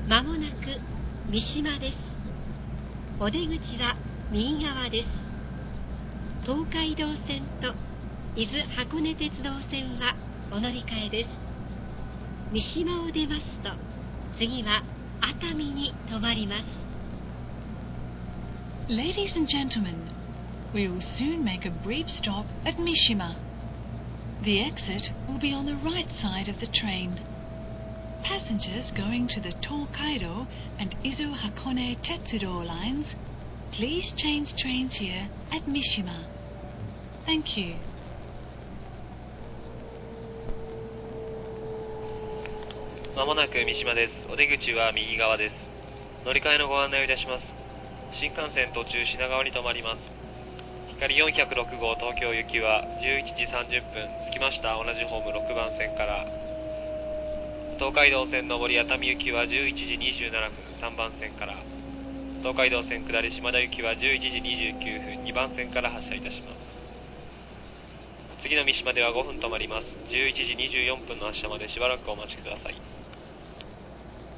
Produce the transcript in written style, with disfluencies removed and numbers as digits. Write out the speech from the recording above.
まもなく三島です。お出口は右側です。東海道線と伊豆箱根鉄道線はお乗り換えです。三島を出ますと、次は熱海に停まります。 Ladies and gentlemen, we will soon make a brief stop at Mishima. The exit will be on the right side of the train. Passengers going to the Tokaido and Izu Hakone Tetsudo lines, please change trains here at Mishima. Thank you. まもなく三島です。お出口は右側です。乗り換えのご案内をいたします。新幹線途中品川に停まります。光406号東京行きは11時30分、着きました同じホーム6番線から。東海道線上り熱海行きは11時27分、3番線から。東海道線下り島田行きは11時29分、2番線から発車いたします。次の三島では5分止まります。11時24分の発車までしばらくお待ちください。